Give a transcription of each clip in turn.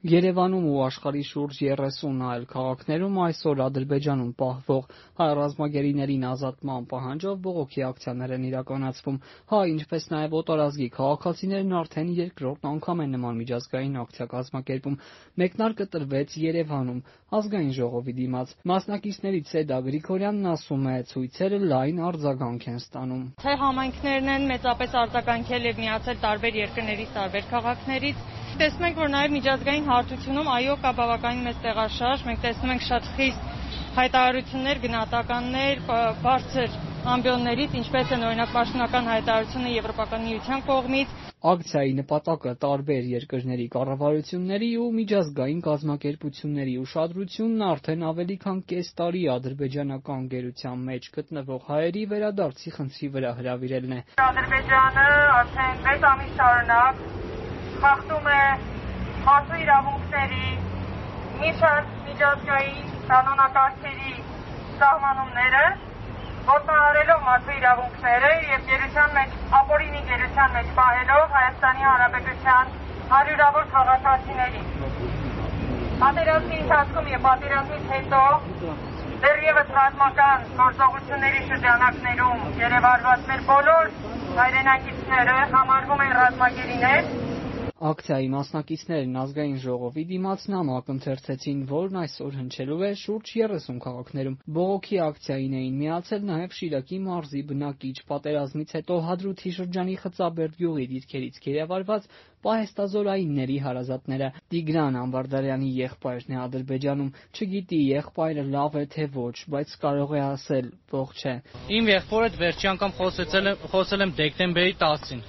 Երևանում ու աշխարհի շուրջ 30 այլ քաղաքներում այսօր Ադրբեջանում պահվող հայ ռազմագերիներին ազատման պահանջով բողոքի ակցիաներ են իրականացվում։ Հայ, ինչպես նաև օտարազգի քաղաքացիներն արդեն երկրորդ անգամ են նման միջազգային ակցիա կազմակերպում։ Մեկնարկը տրվեց Երևանում ազգային ժողովի դիմաց։ Մասնակիցներից Սեդա Գրիգորյանն ասում է, ցույցերը լայն արձագանք են ստանում։ Թե համայնքներն են մեծապես արձագանքել եւ միացել տարբեր երկրներից, տարբեր քաղաքներից։ Տեսնում ենք, որ նաև միջազգային հարթությունում այո կա բավականին մեծ տեղաշարժ, մենք տեսնում ենք շատ խիստ հայտարարություններ, գնահատականներ, բարձր ամբիոններից, ինչպես են օրինակ պաշտոնական հայտարարությունը Եվրոպական միության կողմից։ Ակցիայի նպատակը տարբեր երկրների կառավարությունների ու միջազգային կազմակերպությունների ուշադրությունն արդեն ավելի քան կես տարի ադրբեջանական գերության մեջ գտնվող հայերի վերադարձի խնդրի վրա հրավիրելն է։ Ադրբեջանը արդեն 6 ամիս շարունակ խախտում է մարդու իրավունքների, միջազգային կանոնակարգերի սահմանումները, ոտնահարելով մարդու իրավունքները եւ գերության մեջ, ապօրինի գերության մեջ պահելով Հայաստանի Հանրապետության հարյուրավոր քաղաքացիների։ Պատերազմի ընթացքում եւ պատերազմից հետո դեռևս ռազմական գործողությունների շրջանակներում երևարված մեր բոլոր հայրենակիցները համարվում են ռազմագերիներ։ Ակցիայի մասնակիցներն ազգային ժողովի դիմաց նամակ ընթերցեցին, որն այսօր հնչելու է շուրջ 30 քաղաքներում։ Բողոքի ակցիային էին միացել նաև Շիրակի մարզի բնակիչ, պատերազմից հետո Հադրութի շրջանի Խծաբերդ գյուղի դիրքերից գերեվարված պահեստազորայինների հարազատները։ Տիգրան Ամբարդարյանի եղբայրն է Ադրբեջանում, չգիտի եղբայրը լավ է թե ոչ, բայց կարող է ասել ողջ է։ Իմ եղբորը վերջի անգամ խոսել եմ դեկտեմբերի 10-ին։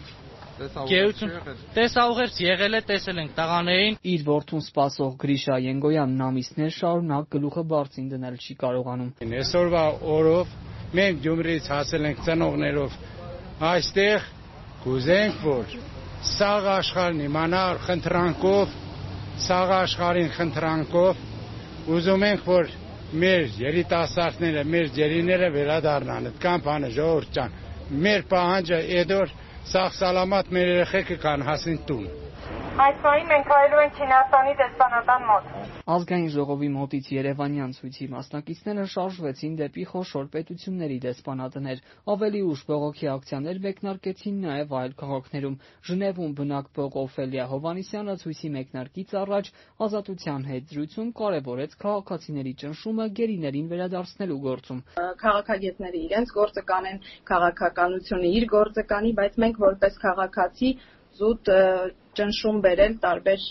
Տեսաուղերձ եղել է, տեսել ենք տղաներին։ Իր որդուն սպասող Գրիշա Ենգոյանն ամիսներ շարունակ գլուխը բարձին դնել չի կարողանում։ Այսօրվա օրով մենք Գյումրիից հասել ենք ծնողներով այստեղ, կուզենք, որ սաղ աշխարհն իմանա խնդրանքով, սաղ աշխարհին խնդրանքով ուզում ենք, որ մեր երիտասարդները, մեր ջերիները վերադառնան, այդքան բանը ժողովուրդ ջան, մեր պահանջը էդոր սաղ սալամատ մեր երեխեքը կան հասին տուն։ Այս պահին մենք հայելու ենք Չինաստանի դեսպանատան մոտ։ Ազգային ժողովի մոտից Երևանյան ցույցի մասնակիցները շարժվեցին դեպի խոշոր պետությունների դեսպանատներ։ Ավելի ուշ բողոքի ակցիաներ մեկնարկեցին նաև այլ քաղաքներում։ Ժնևում բնակվող Օֆելիա Հովհաննիսյանը ցույցի մեկնարկից առաջ Ազատության հետ զրույցում կարևորեց քաղաքացիների ճնշումը գերիներին վերադարձնելու գործում։ Քաղաքագետները իրենց գործը կանեն, քաղաքականությունը իր գործը կանի, բայց մենք որպես քաղաքացի զուտ ճնշում բերել տարբեր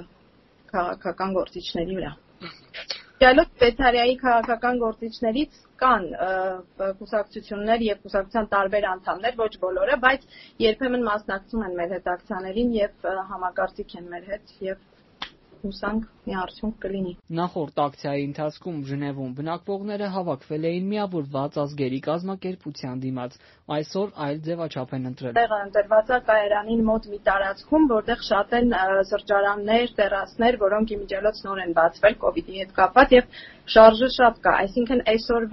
քաղաքական գործիչների վրա։ Գալով Շվեյցարիայի քաղաքական գործիչներից կան կուսակցություններ եւ կուսակցության տարբեր անդամներ, ոչ բոլորը, բայց երբեմն մասնակցում են մեր հետ ակցիաներին եւ համակարծիք են մեր հետ եւ հուսանք մի արդյունք կլինի։ Նախորդ ակցիայի ընթացքում Ժնևում բնակվողները հավաքվել էին միավորված ազգերի կազմակերպության դիմաց։ Այսօր այլ ձևաչափ են ընտրել։ Տեղը ընտրված է կայարանին մոտ մի տարածքում, որտեղ շատ են սրճարաններ, տերասներ, որոնք իմիջիալոց նոր են բացվել կոവിഡ്ի հետ կապված եւ շարժը շատ կա։ Այսինքն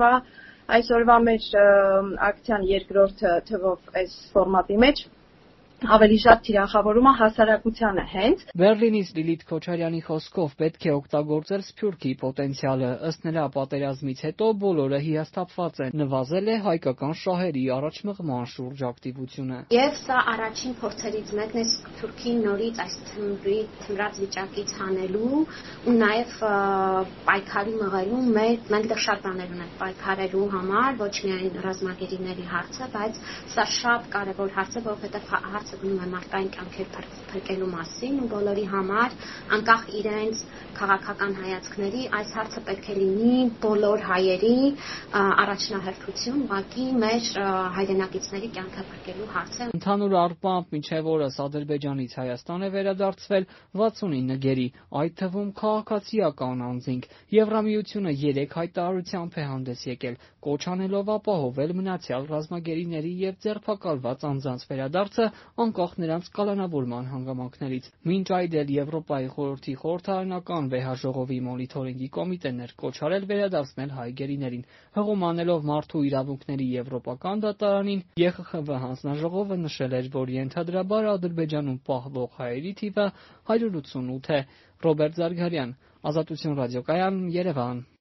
այսօրվա մեր ակցիան երկրորդ թվով այս ֆորմատի մեջ ավելի շատ թիրախավորումը հասարակությանը հենց։ Բերլինից Լիլիթ Քոչարյանի խոսքով պետք է օգտագործել Սփյուռքի պոտենցիալը։ Ըստ նրա պատերազմից հետո բոլորը հիասթափված են։ Նվազել է հայկական շահերի առաջմղման շուրջ ակտիվությունը։ Եվ սա առաջին փորձերից մեկն է Սփյուռքին նորից այս թմրած վիճակից հանելու ու նաև պայքարի մղելու մենք դեռ շատ բաներ ունենք պայքարելու համար, ոչ միայն ռազմագերիների հարցը, բայց սա շատ կարևոր հարց է, որովհետև հարցը գնում է մարդկային կյանքեր փրկելու մասին ու բոլորի համար, անկախ իրենց քաղաքական հայացքների, այս հարցը պետք է լինի բոլոր հայերի առաջնահերթություն, ուղղակի մեր հայրենակիցների կյանքը փրկելու հարց է։ Ընդհանուր առմամբ մինչև օրս Ադրբեջանից Հայաստան է վերադարձվել 69 գերի, այդ թվում քաղաքացիական անձինք։ Եվրամիությունը 3 հայտարարությամբ է հանդես եկել, կոչ անելով ապահովել մնացյալ ռազմագերիների եւ ձերբակալված անձանց վերադարձը անկախ նրանց կալանավորման հանգամանքներից։ Մինչ այդ էլ Եվրոպայի խորհրդի խորհրդարանական վեհաժողովի մոնիթորինգի կոմիտեն էր կոչ արել վերադարձնել հայ գերիներին։ Հղում անելով մարդու իրավունքների եվրոպական դատարանին, ԵԽԽՎ հանձնաժողովը նշել էր, որ ենթադրաբար Ադրբեջանում պահվող հայերի թիվը 188 է։ Ռոբերտ Զարգարյան, Ազատություն ռադիոկայան, Երևան։